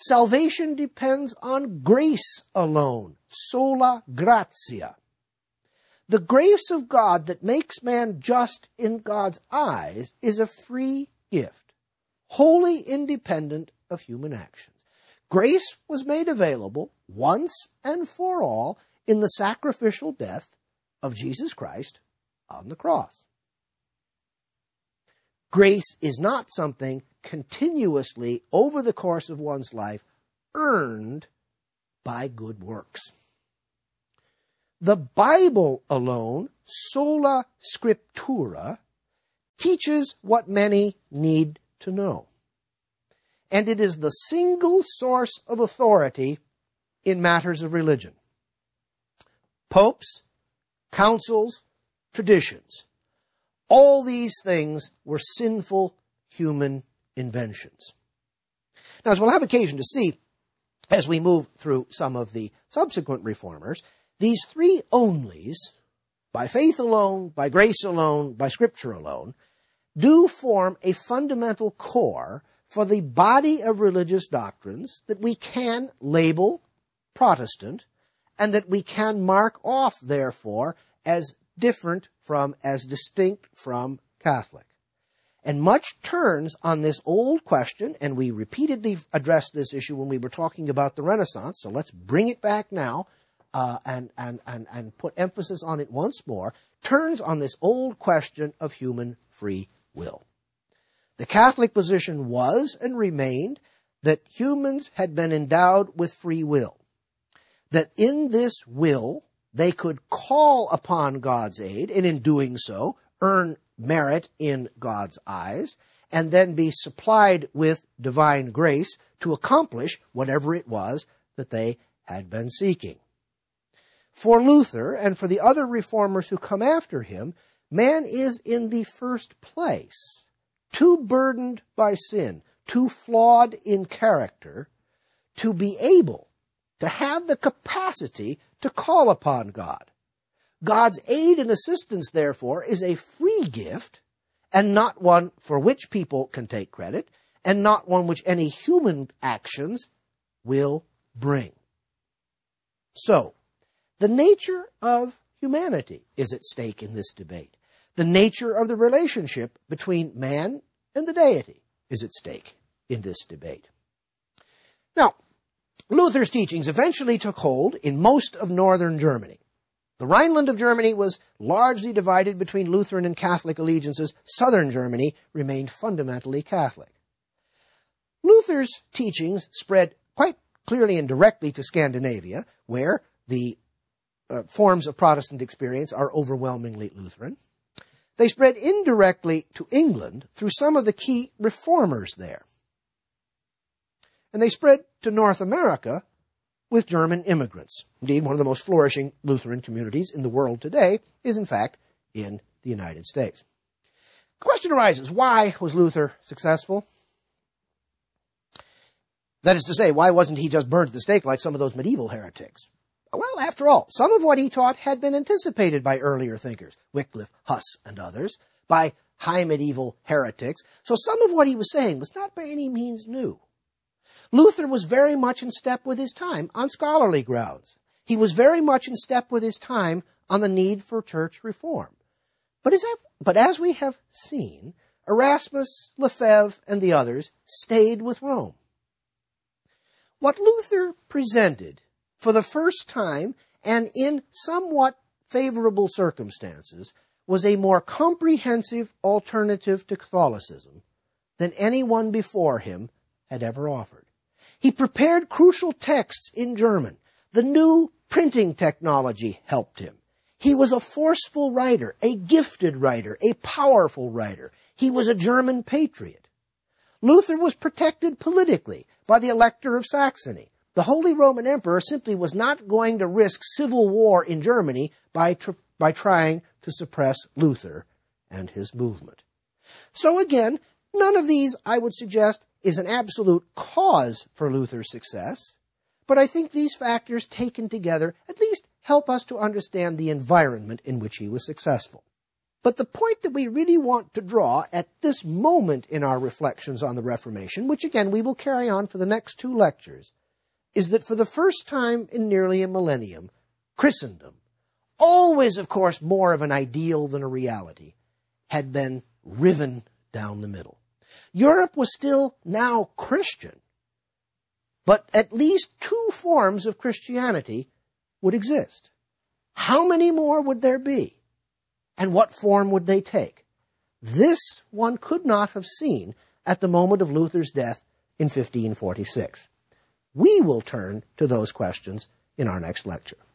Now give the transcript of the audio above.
Salvation depends on grace alone, sola gratia. The grace of God that makes man just in God's eyes is a free gift, wholly independent of human actions. Grace was made available once and for all in the sacrificial death of Jesus Christ on the cross. Grace is not something continuously over the course of one's life earned by good works. The Bible alone, sola scriptura, teaches what many need to know. And it is the single source of authority in matters of religion. Popes, councils, traditions, all these things were sinful human inventions. Now, as we'll have occasion to see as we move through some of the subsequent reformers, these three onlys, by faith alone, by grace alone, by Scripture alone, do form a fundamental core for the body of religious doctrines that we can label Protestant and that we can mark off, therefore, as different from, as distinct from Catholic. And much turns on this old question, and we repeatedly addressed this issue when we were talking about the Renaissance, so let's bring it back now and put emphasis on it once more, turns on this old question of human free will. The Catholic position was and remained that humans had been endowed with free will, that in this will they could call upon God's aid, and in doing so earn merit in God's eyes, and then be supplied with divine grace to accomplish whatever it was that they had been seeking. For Luther and for the other reformers who come after him, man is in the first place too burdened by sin, too flawed in character, to be able to have the capacity to call upon God. God's aid and assistance, therefore, is a free gift, and not one for which people can take credit, and not one which any human actions will bring. So, the nature of humanity is at stake in this debate. The nature of the relationship between man and the deity is at stake in this debate. Now, Luther's teachings eventually took hold in most of northern Germany. The Rhineland of Germany was largely divided between Lutheran and Catholic allegiances. Southern Germany remained fundamentally Catholic. Luther's teachings spread quite clearly and directly to Scandinavia, where the forms of Protestant experience are overwhelmingly Lutheran. They spread indirectly to England through some of the key reformers there. And they spread to North America with German immigrants. Indeed, one of the most flourishing Lutheran communities in the world today is, in fact, in the United States. The question arises, why was Luther successful? That is to say, why wasn't he just burned at the stake like some of those medieval heretics? Well, after all, some of what he taught had been anticipated by earlier thinkers, Wycliffe, Huss, and others, by high medieval heretics, so some of what he was saying was not by any means new. Luther was very much in step with his time on scholarly grounds. He was very much in step with his time on the need for church reform. But as we have seen, Erasmus, Lefebvre, and the others stayed with Rome. What Luther presented for the first time and in somewhat favorable circumstances was a more comprehensive alternative to Catholicism than anyone before him had ever offered. He prepared crucial texts in German. The new printing technology helped him. He was a forceful writer, a gifted writer, a powerful writer. He was a German patriot. Luther was protected politically by the Elector of Saxony. The Holy Roman Emperor simply was not going to risk civil war in Germany by trying to suppress Luther and his movement. So again, none of these, I would suggest, is an absolute cause for Luther's success, but I think these factors taken together at least help us to understand the environment in which he was successful. But the point that we really want to draw at this moment in our reflections on the Reformation, which again we will carry on for the next 2 lectures, is that for the first time in nearly a millennium, Christendom, always of course more of an ideal than a reality, had been riven down the middle. Europe was still now Christian, but at least 2 forms of Christianity would exist. How many more would there be? And what form would they take? This one could not have seen at the moment of Luther's death in 1546. We will turn to those questions in our next lecture.